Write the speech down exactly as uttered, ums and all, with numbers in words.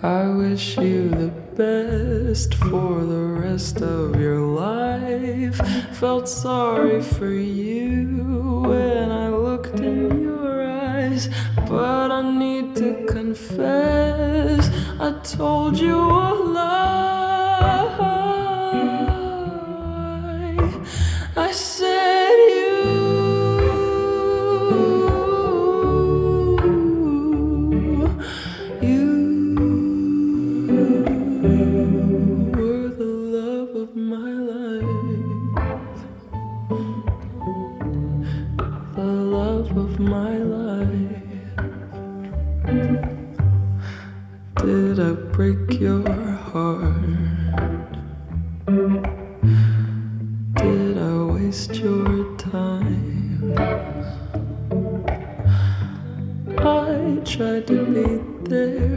I wish you the best for the rest of your life. Felt sorry for you when I looked in your eyes, but I need to confess, I told you a lie. I said you You were the love of my life, the love of my life. Did I break your heart? Did I waste your time? I tried to be there